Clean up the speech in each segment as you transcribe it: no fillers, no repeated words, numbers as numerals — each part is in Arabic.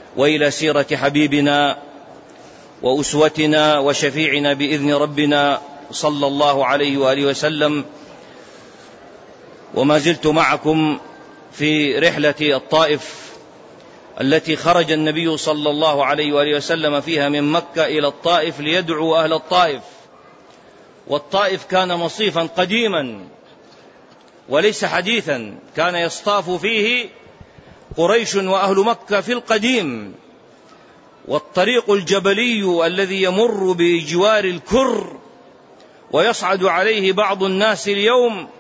وإلى سيرة حبيبنا وأسوتنا وشفيعنا بإذن ربنا صلى الله عليه وآله وسلم. وما زلت معكم في رحلة الطائف التي خرج النبي صلى الله عليه وآله وسلم فيها من مكة إلى الطائف ليدعو أهل الطائف. والطائف كان مصيفا قديما وليس حديثا، كان يصطاف فيه قريش وأهل مكة في القديم. والطريق الجبلي الذي يمر بجوار الكر ويصعد عليه بعض الناس اليوم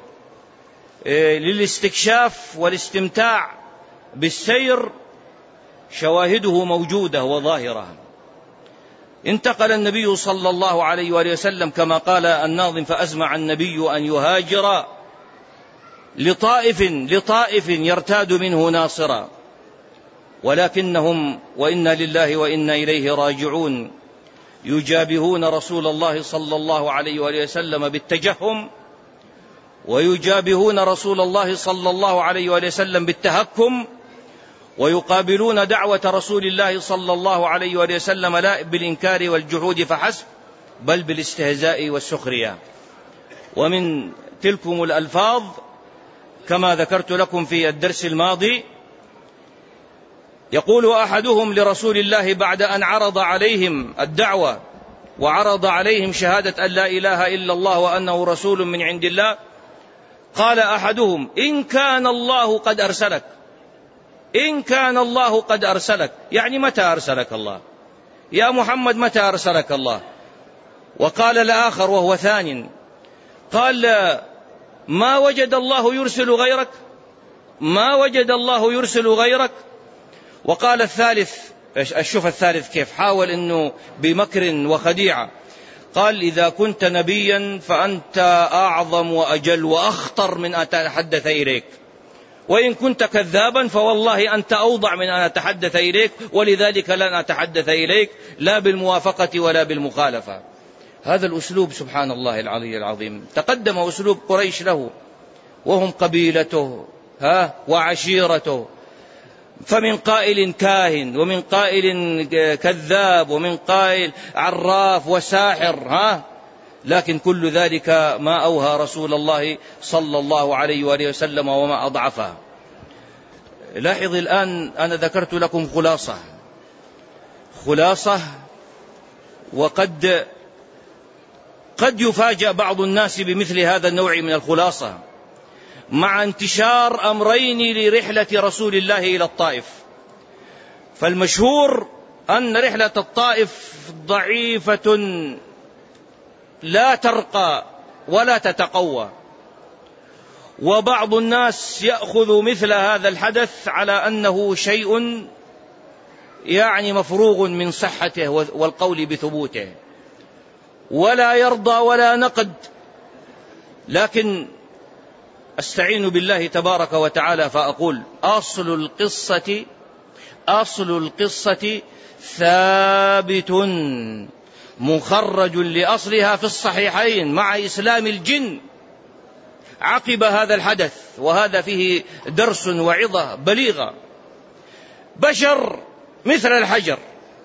للاستكشاف والاستمتاع بالسير شواهده موجودة وظاهرة. انتقل النبي صلى الله عليه وآله وسلم كما قال الناظم: فأزمع النبي أن يهاجر لطائف يرتاد منه ناصرا، ولكنهم وإنا لله وإنا إليه راجعون يجابهون رسول الله صلى الله عليه وآله وسلم بالتجهم، ويجابهون رسول الله صلى الله عليه وآله وسلم بالتهكم، ويقابلون دعوة رسول الله صلى الله عليه وآله وسلم لا بالإنكار والجحود فحسب، بل بالاستهزاء والسخرية. ومن تلكم الألفاظ كما ذكرت لكم في الدرس الماضي: يقول أحدهم لرسول الله بعد أن عرض عليهم الدعوة وعرض عليهم شهادة أن لا إله إلا الله وأنه رسول من عند الله، قال أحدهم: إن كان الله قد أرسلك، إن كان الله قد أرسلك، يعني متى أرسلك الله يا محمد، متى أرسلك الله؟ وقال الآخر وهو ثاني، قال: ما وجد الله يرسل غيرك، ما وجد الله يرسل غيرك. وقال الثالث، أشوف الثالث كيف حاول أنه بمكر وخديعة، قال: إذا كنت نبيا فأنت أعظم وأجل وأخطر من أن أتحدث إليك، وإن كنت كذابا فوالله أنت أوضع من أن أتحدث إليك، ولذلك لن أتحدث إليك لا بالموافقة ولا بالمخالفة. هذا الأسلوب سبحان الله العلي العظيم تقدم أسلوب قريش له، وهم قبيلته وعشيرته، فمن قائل كاهن، ومن قائل كذاب، ومن قائل عراف وساحر، لكن كل ذلك ما أوهى رسول الله صلى الله عليه وآله وسلم وما أضعفه. لاحظ الآن أنا ذكرت لكم خلاصة، وقد يفاجأ بعض الناس بمثل هذا النوع من الخلاصة مع انتشار أمرين لرحلة رسول الله إلى الطائف. فالمشهور أن رحلة الطائف ضعيفة لا ترقى ولا تتقوى، وبعض الناس يأخذ مثل هذا الحدث على أنه شيء يعني مفروغ من صحته والقول بثبوته، ولا يرضى ولا نقد. لكن أستعين بالله تبارك وتعالى فأقول: أصل القصة ثابت مخرج لأصلها في الصحيحين مع إسلام الجن عقب هذا الحدث، وهذا فيه درس وعظة بليغة. بشر مثل الحجر،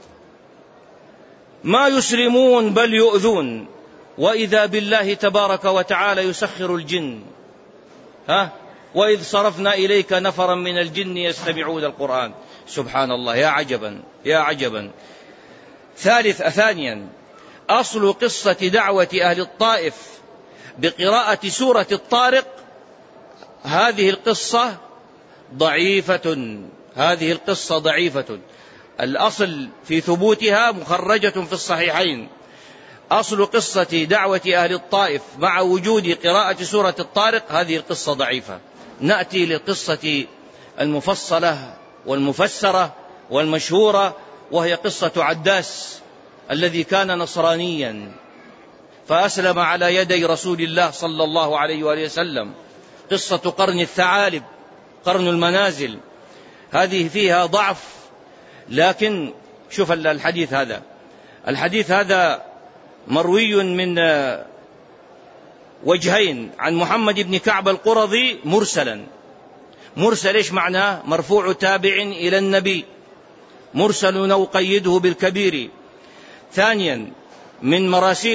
ما يسلمون بل يؤذون، وإذا بالله تبارك وتعالى يسخر الجن. وإذ صرفنا إليك نفرا من الجن يستمعون القرآن. سبحان الله، يا عجبا يا عجبا. ثانيا، أصل قصة دعوة أهل الطائف بقراءة سورة الطارق، هذه القصة ضعيفة. الأصل في ثبوتها مخرجة في الصحيحين. أصل قصة دعوة أهل الطائف مع وجود قراءة سورة الطارق، هذه القصة ضعيفة. نأتي للقصة المفصلة والمفسرة والمشهورة، وهي قصة عداس الذي كان نصرانيا فأسلم على يدي رسول الله صلى الله عليه وآله وسلم. قصة قرن الثعالب، قرن المنازل، هذه فيها ضعف. لكن شوف الحديث هذا مروي من وجهين عن محمد بن كعب القرظي مرسلا. مرسل إيش معناه؟ مرفوع تابع إلى النبي، مرسل أو قيده بالكبير. ثانيا من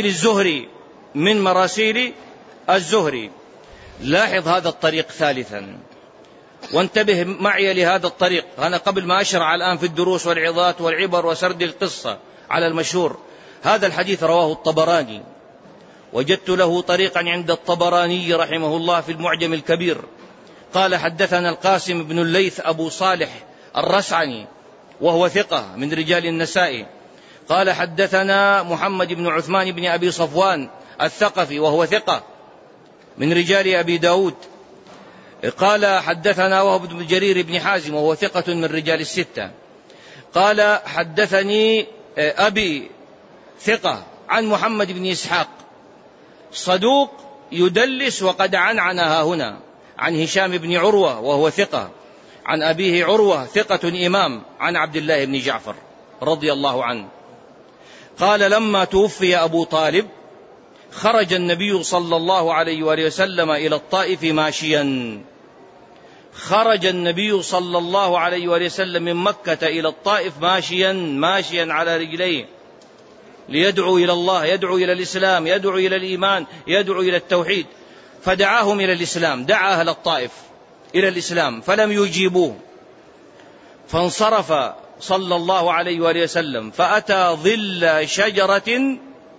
مراسيل الزهري. لاحظ هذا الطريق ثالثا، وانتبه معي لهذا الطريق. أنا قبل ما أشرع الآن في الدروس والعظات والعبر وسرد القصة على المشهور، هذا الحديث رواه الطبراني، وجدت له طريقا عند الطبراني رحمه الله في المعجم الكبير. قال حدثنا القاسم بن الليث أبو صالح الرسعني وهو ثقة من رجال النسائي. قال حدثنا محمد بن عثمان بن أبي صفوان الثقفي وهو ثقة من رجال أبي داود. قال حدثنا وهب بن جرير بن حازم وهو ثقة من رجال الستة. قال حدثني أبي ثقة عن محمد بن إسحاق صدوق يدلس وقد عنعنها هنا، عن هشام بن عروة وهو ثقة، عن أبيه عروة ثقة إمام، عن عبد الله بن جعفر رضي الله عنه. قال لما توفي أبو طالب خرج النبي صلى الله عليه وآله وسلم إلى الطائف ماشيا. خرج النبي صلى الله عليه وآله وسلم من مكة إلى الطائف ماشيا على رجليه، ليدعو إلى الله، يدعو إلى الإسلام، يدعو إلى الإيمان، يدعو إلى التوحيد. فدعاهم إلى الإسلام، دعا أهل الطائف إلى الإسلام فلم يجيبوه، فانصرف صلى الله عليه وآله وسلم فأتى ظل شجرة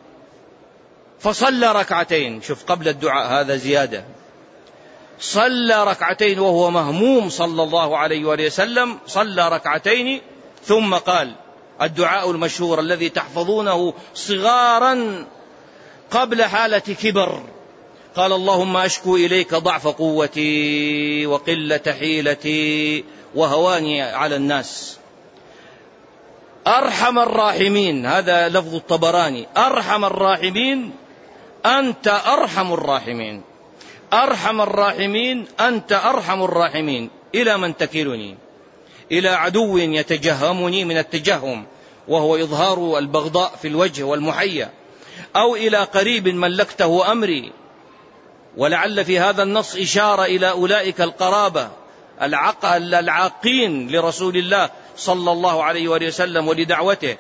فصلى ركعتين. شوف قبل الدعاء هذا زيادة، صلى ركعتين وهو مهموم صلى الله عليه وآله وسلم، صلى ركعتين ثم قال الدعاء المشهور الذي تحفظونه صغارا قبل حالة كبر. قال اللهم أشكو إليك ضعف قوتي وقلة حيلتي وهواني على الناس. أرحم الراحمين، هذا لفظ الطبراني، أرحم الراحمين أنت أرحم الراحمين، أرحم الراحمين أنت أرحم الراحمين. إلى من تكلني؟ إلى عدو يتجهمني من التجهم وهو إظهار البغضاء في الوجه والمحيا، أو إلى قريب ملكته أمري. ولعل في هذا النص إشارة إلى أولئك القرابة العاقين لرسول الله صلى الله عليه وآله وسلم ولدعوته.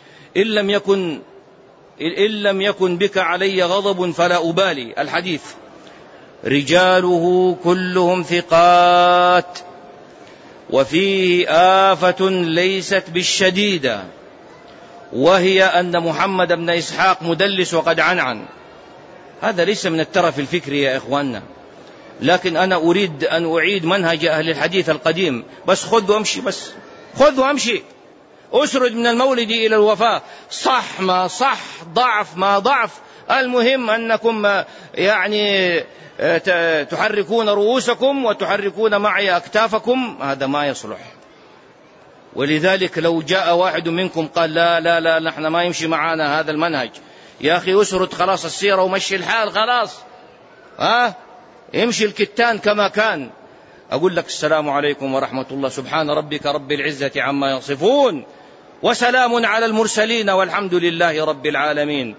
إن لم يكن بك علي غضب فلا أبالي. الحديث رجاله كلهم ثقات، وفيه آفة ليست بالشديدة، وهي أن محمد بن إسحاق مدلس وقد عنعن. هذا ليس من الترف الفكري يا إخواننا، لكن أنا أريد أن أعيد منهج أهل الحديث القديم. بس خذ وامشي، بس خذ وامشي، أسرد من المولد إلى الوفاة، صح ما صح، ضعف ما ضعف، المهم أنكم يعني تحركون رؤوسكم وتحركون معي أكتافكم، هذا ما يصلح. ولذلك لو جاء واحد منكم قال لا لا لا نحن ما يمشي معنا هذا المنهج، يا أخي أسرد خلاص السيرة ومشي الحال خلاص، يمشي الكتان كما كان. أقول لك السلام عليكم ورحمة الله، سبحان ربك رب العزة عما يصفون، وسلام على المرسلين، والحمد لله رب العالمين.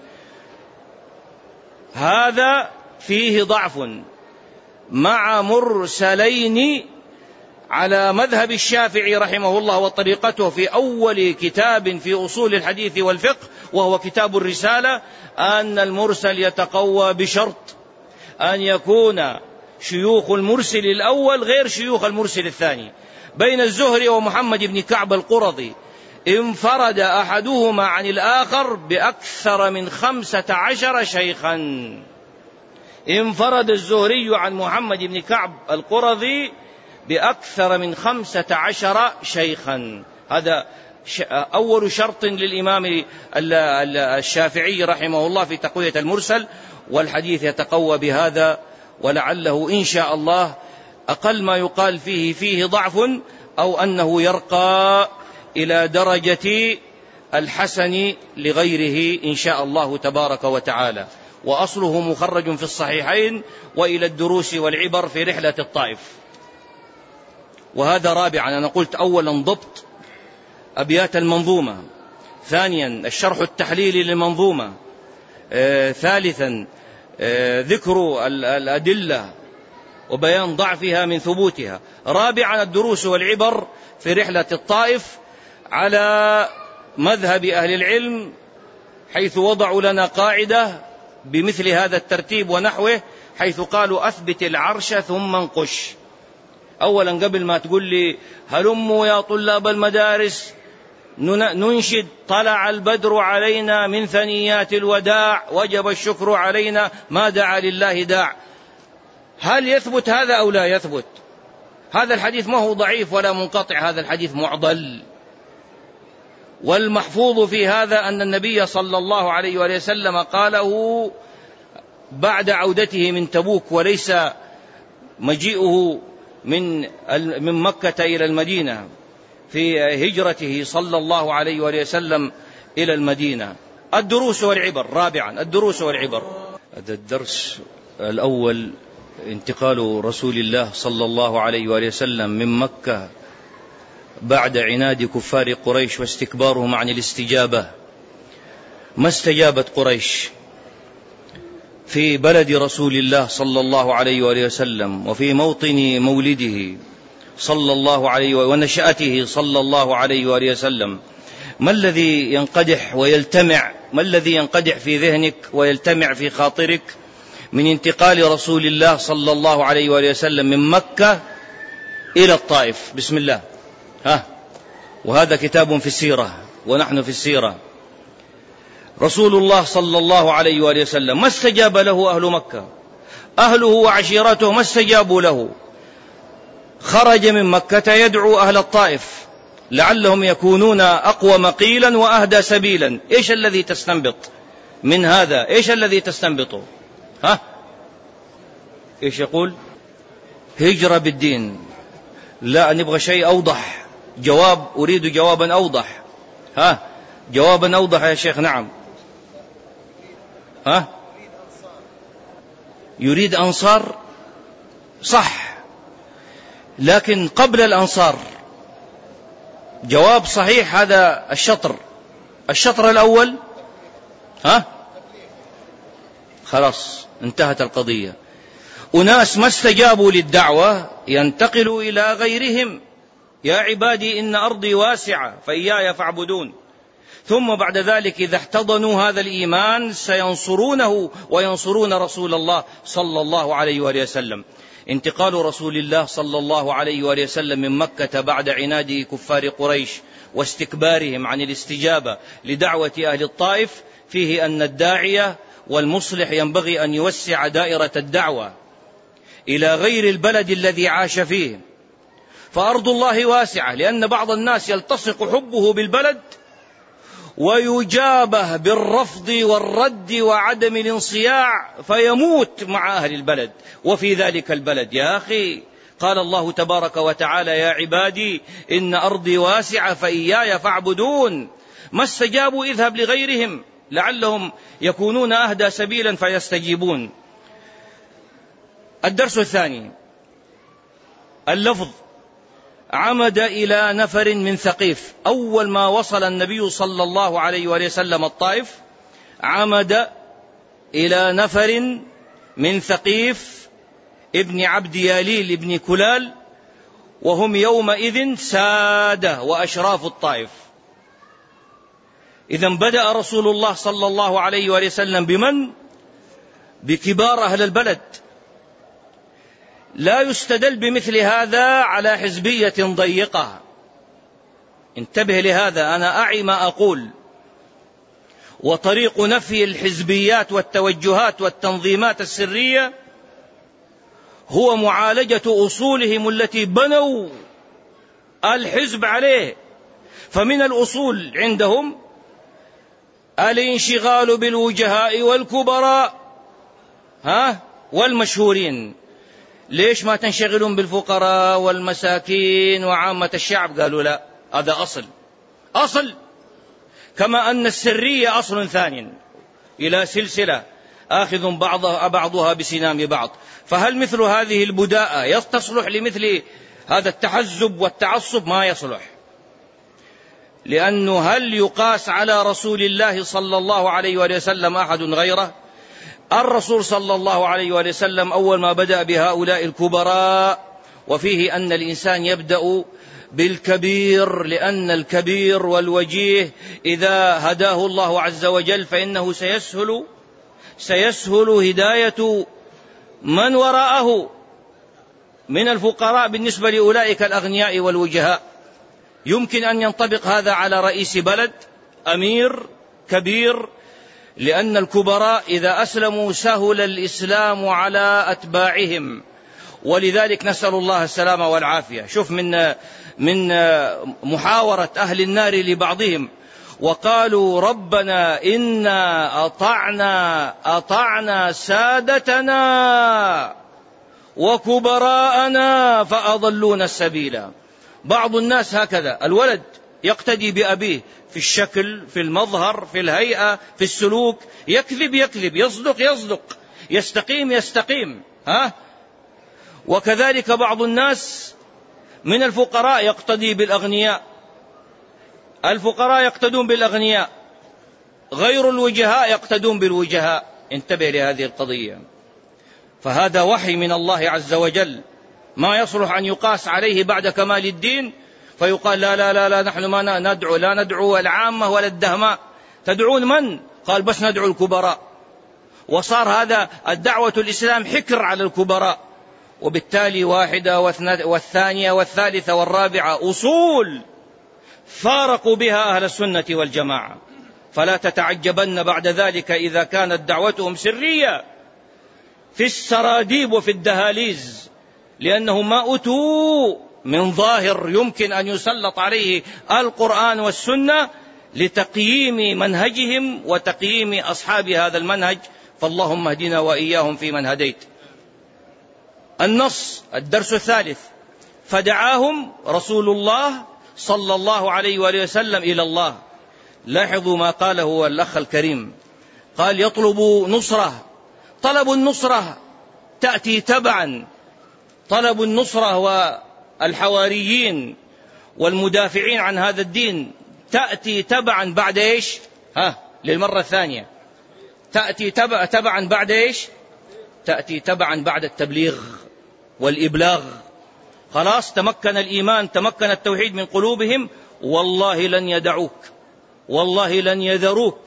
هذا فيه ضعف مع مرسلين على مذهب الشافعي رحمه الله وطريقته في أول كتاب في أصول الحديث والفقه وهو كتاب الرسالة، أن المرسل يتقوى بشرط أن يكون شيوخ المرسل الأول غير شيوخ المرسل الثاني. بين الزهري ومحمد بن كعب القرظي انفرد أحدهما عن الآخر بأكثر من 15 شيخا. انفرد الزهري عن محمد بن كعب القرظي بأكثر من 15 شيخا. هذا أول شرط للإمام الشافعي رحمه الله في تقوية المرسل، والحديث يتقوى بهذا، ولعله إن شاء الله أقل ما يقال فيه ضعف، أو أنه يرقى إلى درجة الحسن لغيره إن شاء الله تبارك وتعالى. وأصله مخرج في الصحيحين وإلى الدروس والعبر في رحلة الطائف. وهذا رابعا، أنا قلت أولا ضبط أبيات المنظومة، ثانيا الشرح التحليلي للمنظومة، ثالثا ذكر الأدلة وبيان ضعفها من ثبوتها، رابعا الدروس والعبر في رحلة الطائف على مذهب أهل العلم، حيث وضعوا لنا قاعدة بمثل هذا الترتيب ونحوه، حيث قالوا أثبت العرش ثم انقش. أولا قبل ما تقول لي هلموا يا طلاب المدارس ننشد طلع البدر علينا من ثنيات الوداع وجب الشكر علينا ما دعا لله داع، هل يثبت هذا أو لا يثبت؟ هذا الحديث ما هو ضعيف ولا منقطع، هذا الحديث معضل. والمحفوظ في هذا أن النبي صلى الله عليه وسلم قاله بعد عودته من تبوك، وليس مجيئه من مكة إلى المدينة في هجرته صلى الله عليه وسلم إلى المدينة. الدروس والعبر. رابعا الدروس والعبر. هذا الدرس الأول انتقال رسول الله صلى الله عليه وسلم من مكة بعد عناد كفار قريش واستكبارهم عن الاستجابة. ما استجابت قريش في بلد رسول الله صلى الله عليه وسلم وفي موطن مولده صلى الله عليه ونشأته صلى الله عليه وسلم. ما الذي ينقدح ويلتمع، ما الذي ينقدح في ذهنك ويلتمع في خاطرك من انتقال رسول الله صلى الله عليه وسلم من مكة إلى الطائف؟ بسم الله. وهذا كتاب في السيرة ونحن في السيرة. رسول الله صلى الله عليه وسلم ما استجاب له أهل مكة، أهله وعشيرته ما استجابوا له. خرج من مكة يدعو أهل الطائف لعلهم يكونون أقوى مقيلا وأهدى سبيلا. إيش الذي تستنبط من هذا؟ إيش الذي تستنبطه؟ إيش يقول؟ هجرة بالدين. لا، نبغى شيء أوضح، جواب، أريد جوابا أوضح. جوابا أوضح يا شيخ. نعم. يريد أنصار، صح، لكن قبل الأنصار جواب صحيح. هذا الشطر الأول. خلاص انتهت القضية. أناس ما استجابوا للدعوة ينتقلوا إلى غيرهم. يا عبادي إن أرضي واسعة فإياي فاعبدون. ثم بعد ذلك إذا احتضنوا هذا الإيمان سينصرونه وينصرون رسول الله صلى الله عليه وسلم. انتقال رسول الله صلى الله عليه وسلم من مكة بعد عناد كفار قريش واستكبارهم عن الاستجابة لدعوة أهل الطائف فيه أن الداعية والمصلح ينبغي أن يوسع دائرة الدعوة إلى غير البلد الذي عاش فيه، فأرض الله واسعة. لأن بعض الناس يلتصق حبه بالبلد ويجابه بالرفض والرد وعدم الانصياع فيموت مع أهل البلد وفي ذلك البلد. يا أخي، قال الله تبارك وتعالى يا عبادي إن أرضي واسعة فإياي فاعبدون. ما استجابوا اذهب لغيرهم لعلهم يكونون أهدى سبيلا فيستجيبون. الدرس الثاني اللفظ. عمد إلى نفر من ثقيف. أول ما وصل النبي صلى الله عليه وسلم الطائف عمد إلى نفر من ثقيف ابن عبد ياليل ابن كلال، وهم يومئذ سادة وأشراف الطائف. إذن بدأ رسول الله صلى الله عليه وسلم بمن؟ بكبار أهل البلد. لا يستدل بمثل هذا على حزبية ضيقة. انتبه لهذا، أنا أعي ما أقول. وطريق نفي الحزبيات والتوجهات والتنظيمات السرية هو معالجة أصولهم التي بنوا الحزب عليه. فمن الأصول عندهم الانشغال بالوجهاء والكبراء والمشهورين. ليش ما تنشغلون بالفقراء والمساكين وعامة الشعب؟ قالوا لا، هذا أصل، كما أن السرية أصل ثاني إلى سلسلة آخذ بعضها بسنام بعض. فهل مثل هذه البداءة تصلح لمثل هذا التحزب والتعصب؟ ما يصلح. لأنه هل يقاس على رسول الله صلى الله عليه وسلم أحد غيره؟ الرسول صلى الله عليه وسلم أول ما بدأ بهؤلاء الكبراء، وفيه أن الإنسان يبدأ بالكبير، لأن الكبير والوجيه إذا هداه الله عز وجل فإنه سيسهل هداية من وراءه من الفقراء بالنسبة لأولئك الأغنياء والوجهاء. يمكن أن ينطبق هذا على رئيس بلد، أمير كبير، لأن الكبراء إذا أسلموا سهل الإسلام على أتباعهم، ولذلك نسأل الله السلامة والعافية. شوف من محاورة أهل النار لبعضهم، وقالوا ربنا إنا أطعنا سادتنا وكبراءنا فأضلونا السبيل. بعض الناس هكذا، الولد يقتدي بأبيه في الشكل، في المظهر، في الهيئة، في السلوك، يكذب، يصدق، يستقيم. وكذلك بعض الناس من الفقراء يقتدي بالأغنياء، الفقراء يقتدون بالأغنياء، غير الوجهاء يقتدون بالوجهاء. انتبه لهذه القضية، فهذا وحي من الله عز وجل ما يصلح أن يقاس عليه بعد كمال الدين، فيقال لا نحن ما ندعو، لا ندعو العامة ولا الدهماء. تدعون من؟ قال بس ندعو الكبراء. وصار هذا الدعوة الإسلام حكر على الكبراء، وبالتالي واحدة والثانية والثالثة والرابعة أصول فارقوا بها أهل السنة والجماعة. فلا تتعجبن بعد ذلك إذا كانت دعوتهم سرية في السراديب وفي الدهاليز، لأنهم ما أتوا من ظاهر يمكن أن يسلط عليه القرآن والسنة لتقييم منهجهم وتقييم أصحاب هذا المنهج. فاللهم اهدنا وإياهم فيمن هديت. النص، الدرس الثالث: فدعاهم رسول الله صلى الله عليه وآله وسلم إلى الله. لاحظوا ما قاله الأخ الكريم، قال يطلب نصرة. طلب النصرة تأتي تبعا، طلب النصرة والحواريين والمدافعين عن هذا الدين تأتي تبعا بعد إيش؟ للمرة الثانية تأتي تبعا بعد إيش؟ تأتي تبعا بعد التبليغ والإبلاغ. خلاص تمكن الإيمان، تمكن التوحيد من قلوبهم، والله لن يدعوك، والله لن يذروك،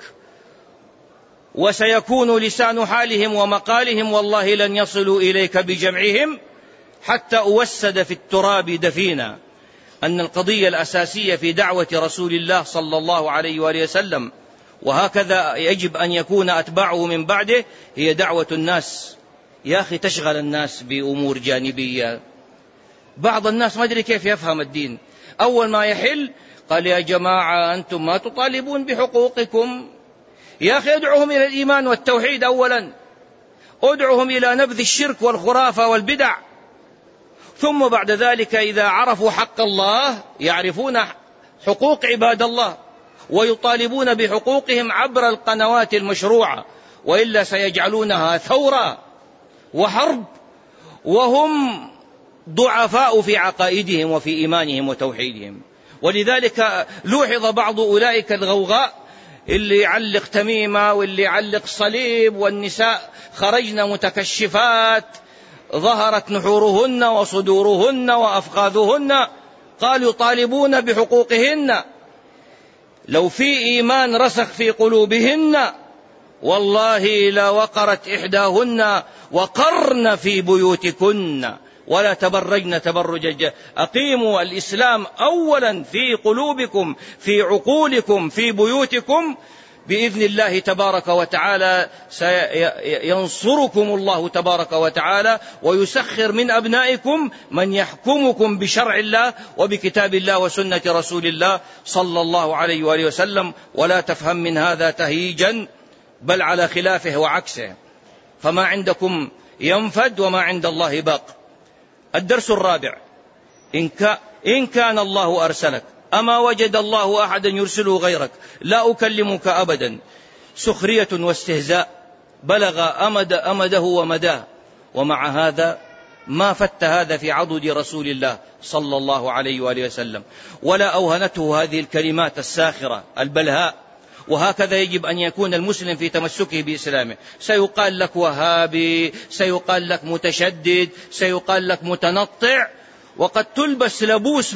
وسيكون لسان حالهم ومقالهم والله لن يصلوا إليك بجمعهم حتى أوسد في التراب دفينا. أن القضية الأساسية في دعوة رسول الله صلى الله عليه وآله وسلم، وهكذا يجب أن يكون أتباعه من بعده، هي دعوة الناس. يا أخي تشغل الناس بأمور جانبية. بعض الناس ما أدري كيف يفهم الدين، أول ما يحل قال يا جماعة أنتم ما تطالبون بحقوقكم. يا أخي ادعوهم إلى الإيمان والتوحيد أولا، ادعوهم إلى نبذ الشرك والخرافة والبدع، ثم بعد ذلك إذا عرفوا حق الله يعرفون حقوق عباد الله ويطالبون بحقوقهم عبر القنوات المشروعة، وإلا سيجعلونها ثورة وحرب وهم ضعفاء في عقائدهم وفي إيمانهم وتوحيدهم. ولذلك لوحظ بعض أولئك الغوغاء اللي يعلق تميمة واللي يعلق صليب، والنساء خرجن متكشفات ظهرت نحورهن وصدورهن وأفخاذهن، قالوا يطالبون بحقوقهن. لو في إيمان رسخ في قلوبهن والله لا وقرت إحداهن وقرن في بيوتكن ولا تبرجن تبرج أقيموا الإسلام أولا في قلوبكم، في عقولكم، في بيوتكم، بإذن الله تبارك وتعالى سينصركم الله تبارك وتعالى، ويسخر من أبنائكم من يحكمكم بشرع الله وبكتاب الله وسنة رسول الله صلى الله عليه وآله وسلم. ولا تفهم من هذا تهييجا، بل على خلافه وعكسه، فما عندكم ينفد وما عند الله باق. الدرس الرابع: إن كان الله أرسلك أما وجد الله أحدا يرسله غيرك لا أكلمك أبدا. سخرية واستهزاء بلغ أمده ومداه، ومع هذا ما فت هذا في عضد رسول الله صلى الله عليه وآله وسلم، ولا أوهنته هذه الكلمات الساخرة البلهاء. وهكذا يجب أن يكون المسلم في تمسكه بإسلامه. سيقال لك وهابي، سيقال لك متشدد، سيقال لك متنطع، وقد تلبس لبوس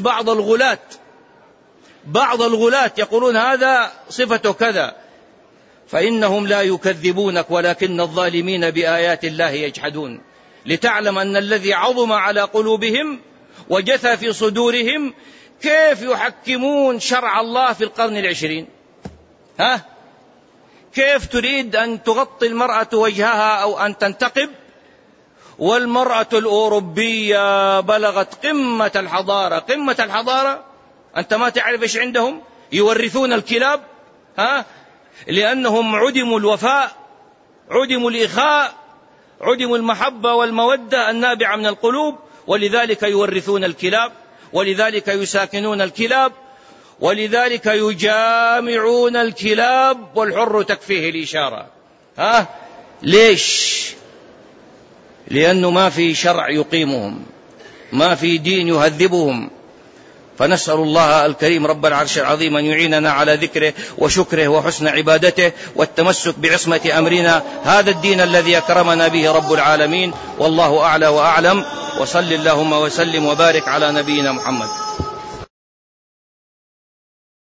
بعض الغلاة يقولون هذا صفته كذا، فإنهم لا يكذبونك ولكن الظالمين بآيات الله يجحدون. لتعلم أن الذي عظم على قلوبهم وجثى في صدورهم كيف يحكمون شرع الله في القرن العشرين. كيف تريد أن تغطي المرأة وجهها أو أن تنتقب، والمرأة الأوروبية بلغت قمة الحضارة. أنت ما تعرف إيش عندهم؟ يورثون الكلاب، لأنهم عدموا الوفاء، عدموا الإخاء، عدموا المحبة والمودة النابعة من القلوب، ولذلك يورثون الكلاب، ولذلك يساكنون الكلاب، ولذلك يجامعون الكلاب والحر تكفيه الإشارة. ليش؟ لأنه ما في شرع يقيمهم، ما في دين يهذبهم. فنسأل الله الكريم رب العرش العظيم أن يعيننا على ذكره وشكره وحسن عبادته والتمسك بعصمة أمرنا، هذا الدين الذي أكرمنا به رب العالمين. والله أعلى وأعلم، وصل اللهم وسلم وبارك على نبينا محمد.